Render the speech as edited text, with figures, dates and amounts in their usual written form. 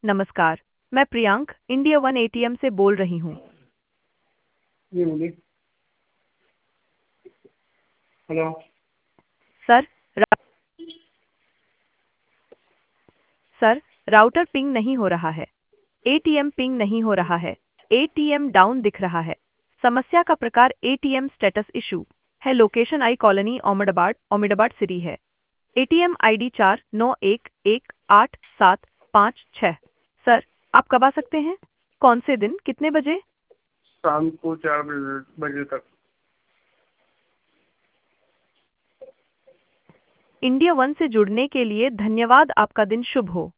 नमस्कार। मैं Priyank India one ATM से बोल रही हूँ। जी बोलिए। हेलो। सर रा, सर राउटर पिंग नहीं हो रहा है। एटीएम पिंग नहीं हो रहा है। एटीएम डाउन दिख रहा है। समस्या का प्रकार एटीएम स्टेटस इशू है। Location I colony Omidabad city है। ATM ID 49118756। सर आप कब आ सकते हैं? कौन से दिन, कितने बजे? शाम को 4 बजे तक। इंडिया वन से जुड़ने के लिए धन्यवाद। आपका दिन शुभ हो।